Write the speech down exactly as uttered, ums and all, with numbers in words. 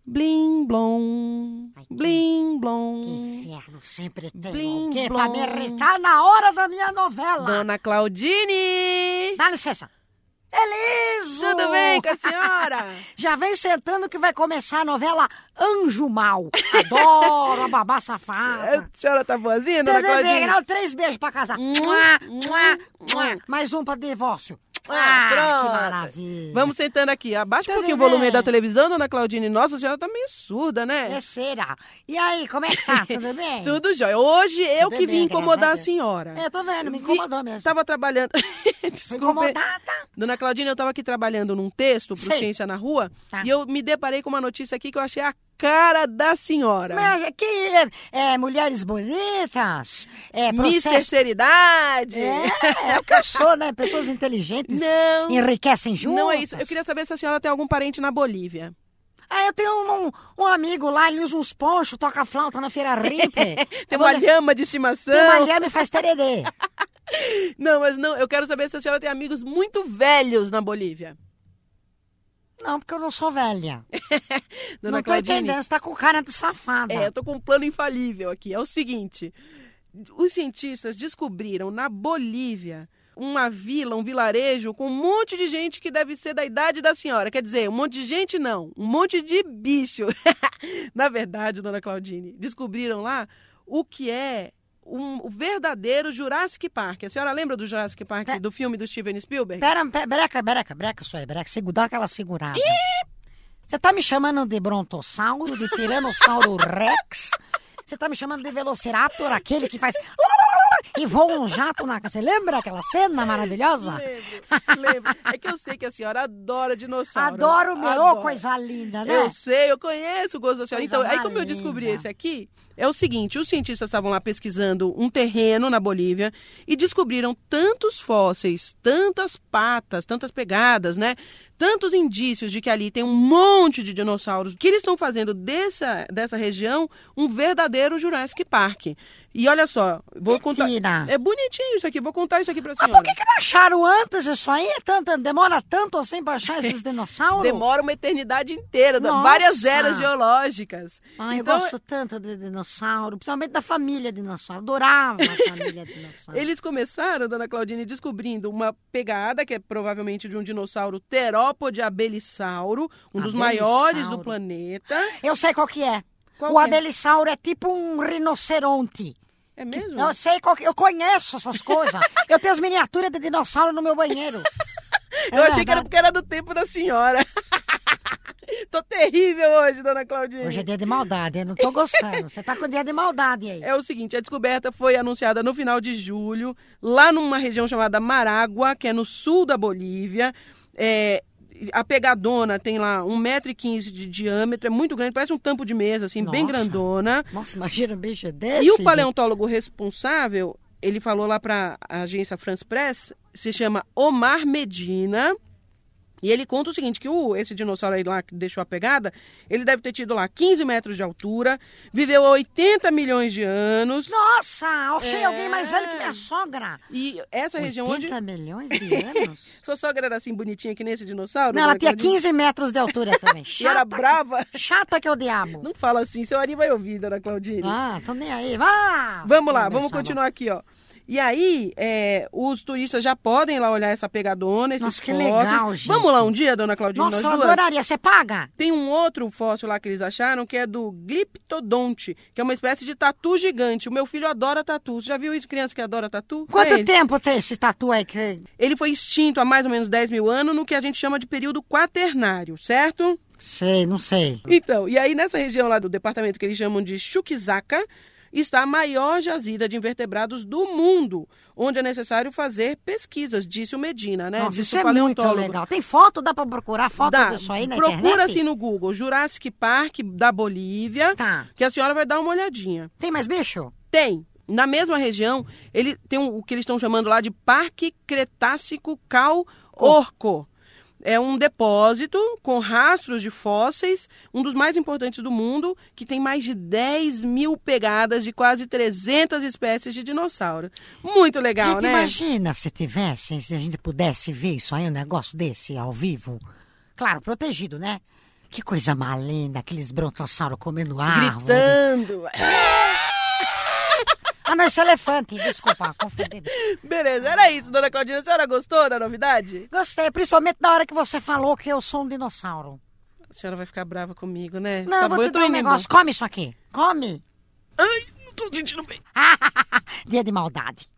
Blim, blom, Ai, que- blim, blom. Que inferno, sempre tem Blim, alguém blom. pra me irritar na hora da minha novela. Dona Claudine! Dá licença. Eliso! Tudo bem com a senhora? Já vem sentando que vai começar a novela Anjo Mal. Adoro a babá safada. A senhora tá boazinha, Dona T V Claudine? Grau, três beijos pra casar. Mua, mua, mua. Mais um pra divórcio. Ah, Ah, pronto. que maravilha. Vamos sentando aqui. Abaixa um Tudo pouquinho o bem. volume da televisão, Dona Claudine. Nossa, a senhora tá meio surda, né? É será. E aí, como é que tá? Tudo bem? Tudo jóia. Hoje eu Tudo que bem, vim incomodar graças a a Deus. senhora. É, tô vendo, me Vi- incomodou mesmo. Tava trabalhando... Foi Desculpe. incomodada. Dona Claudine, eu tava aqui trabalhando num texto pro Sei. Ciência na Rua Tá. e eu me deparei com uma notícia aqui que eu achei a cara da senhora. Mas que é, é, mulheres bonitas, é Miss processo... terceira idade. É, é o que eu sou, né? Pessoas inteligentes Não, enriquecem juntas. não é isso. Eu queria saber se a senhora tem algum parente na Bolívia. Ah, eu tenho um, um amigo lá, ele usa uns ponchos, toca flauta na feira Rimpe. Tem uma lhama de estimação. Tem uma lhama e faz tererê. Não, mas não, eu quero saber se a senhora tem amigos muito velhos na Bolívia. Não, porque eu não sou velha. Dona não tô Claudine, entendendo, você tá com cara de safada. é, eu tô com um plano infalível aqui. É o seguinte, os cientistas descobriram na Bolívia uma vila, um vilarejo com um monte de gente que deve ser da idade da senhora. Quer dizer, um monte de gente não, um monte de bicho. Na verdade, Dona Claudine, descobriram lá o que é um, o verdadeiro Jurassic Park. A senhora lembra do Jurassic Park, Pe- do filme do Steven Spielberg? Pera, pera, breca, breca, breca, só aí, breca. Segura, dá aquela segurada. Você tá me chamando de brontossauro, de tiranossauro rex? Você tá me chamando de velociraptor, aquele que faz... E voa um jato na... Você lembra aquela cena maravilhosa? Lembro, lembro. É que eu sei que a senhora adora dinossauro. Adoro, meu, Adora. ô, coisa linda, né? Eu sei, eu conheço o gosto da senhora. Coisa Então, aí mais como eu descobri linda. esse aqui, é o seguinte, os cientistas estavam lá pesquisando um terreno na Bolívia e descobriram tantos fósseis, tantas patas, tantas pegadas, né? Tantos indícios de que ali tem um monte de dinossauros, que eles estão fazendo dessa, dessa região um verdadeiro Jurassic Park. E olha só, vou contar... Mentira. É bonitinho isso aqui, vou contar isso aqui pra Mas senhora. por que, que não acharam antes isso aí? É tanto, demora tanto assim pra achar esses dinossauros? Demora uma eternidade inteira, Nossa. várias eras geológicas. Ai, Então, eu gosto tanto de dinossauro, principalmente da família dinossauro. Adorava a família dinossauro. eles começaram, Dona Claudine, descobrindo uma pegada que é provavelmente de um dinossauro terópode abelisauro, um dos Abelisauro. maiores do planeta. Eu sei qual que é. Qual o que é? abelisauro é tipo um rinoceronte. É mesmo? Eu sei qual que... Eu conheço essas coisas. Eu tenho as miniaturas de dinossauro no meu banheiro. Eu É achei que era verdade. porque era do tempo da senhora. Tô terrível hoje, Dona Claudine. Hoje é dia de maldade, eu não tô gostando. Você tá com dia de maldade aí. É o seguinte, a descoberta foi anunciada no final de julho, lá numa região chamada Maragua, que é no sul da Bolívia. É, a pegadona tem lá um metro e quinze de diâmetro, é muito grande, parece um tampo de mesa, assim, bem Nossa. grandona. Nossa, imagina um bicho desse. E o paleontólogo responsável, ele falou lá para a agência France Press, se chama Omar Medina. E ele conta o seguinte, que o, esse dinossauro aí lá que deixou a pegada, ele deve ter tido lá quinze metros de altura, viveu há oitenta milhões de anos. Nossa, achei É. alguém mais velho que minha sogra. E essa região onde... oitenta milhões de anos? Sua sogra era assim bonitinha que nem esse dinossauro? Não, ela Dona tinha Claudine? quinze metros de altura também. E era Chata, brava? chata que é o diabo. Não fala assim, seu Ari vai ouvir, Dona Claudine. Ah, tô nem aí. Vá! Vamos lá, Vai vamos deixar continuar aqui, ó. E aí, é, os turistas já podem ir lá olhar essa pegadona, esses Nossa, que fósseis. legal, gente. Vamos lá um dia, Dona Claudine, Nossa, eu nós duas? adoraria. Você paga? Tem um outro fóssil lá que eles acharam, que é do Glyptodonte, que é uma espécie de tatu gigante. O meu filho adora tatu. Você já viu isso, criança que adora tatu? Quanto É ele. tempo tem esse tatu aí? Que... Ele foi extinto há mais ou menos dez mil anos, no que a gente chama de período quaternário, certo? Sei, não sei. Então, e aí nessa região lá do departamento que eles chamam de Chuquisaca, está a maior jazida de invertebrados do mundo, onde é necessário fazer pesquisas, disse o Medina, né? Nossa, Disse isso o é muito paleontólogo. legal. Tem foto? Dá pra procurar foto Dá. disso aí na Procura internet? assim no Google, Jurassic Park da Bolívia, Tá. que a senhora vai dar uma olhadinha. Tem mais bicho? Tem. Na mesma região, ele tem um- o que eles estão chamando lá de Parque Cretácico Cal-Orco. É um depósito com rastros de fósseis, um dos mais importantes do mundo, que tem mais de dez mil pegadas de quase trezentas espécies de dinossauro. Muito legal, gente, né? imagina se tivesse, se a gente pudesse ver isso aí, um negócio desse ao vivo. Claro, protegido, né? Que coisa mais linda, aqueles brontossauros comendo árvore. Gritando. Ah, não, esse é elefante, desculpa, confundi. Beleza, era isso, dona Claudina. A senhora gostou da novidade? Gostei, principalmente da hora que você falou que eu sou um dinossauro. A senhora vai ficar brava comigo, né? Não, tá vou bom, te eu tô dar um indo negócio, come isso aqui, come. embora. Ai, não tô sentindo bem. Dia de maldade.